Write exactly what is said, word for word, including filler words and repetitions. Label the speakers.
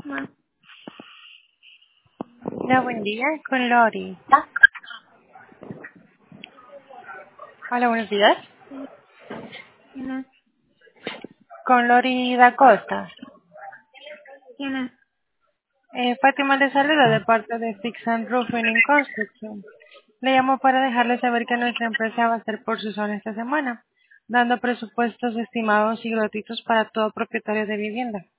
Speaker 1: Ma-
Speaker 2: Hola, buen día, con Lori. Hola, buenos días.
Speaker 1: ¿Quién es?
Speaker 2: Con Lori da Costa.
Speaker 1: ¿Quién es?
Speaker 2: Eh, Fátima le saluda de parte de Fix and Roofing in Construction. Le llamo para dejarle saber que nuestra empresa va a estar por su zona esta semana, dando presupuestos estimados y gratuitos para todo propietario de vivienda.